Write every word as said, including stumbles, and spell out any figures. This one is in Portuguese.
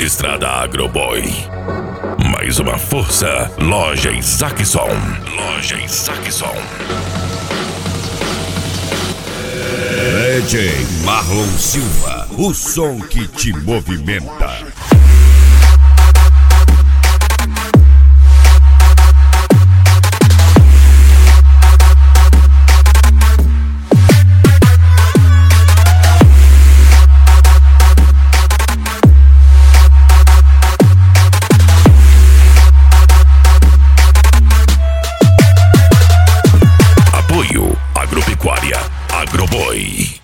Estrada Agroboy. Mais uma força, Loja Isaacson. Loja Isaacson. D J Marlon Silva, o som que te movimenta. Apoio Agropecuária Agroboy.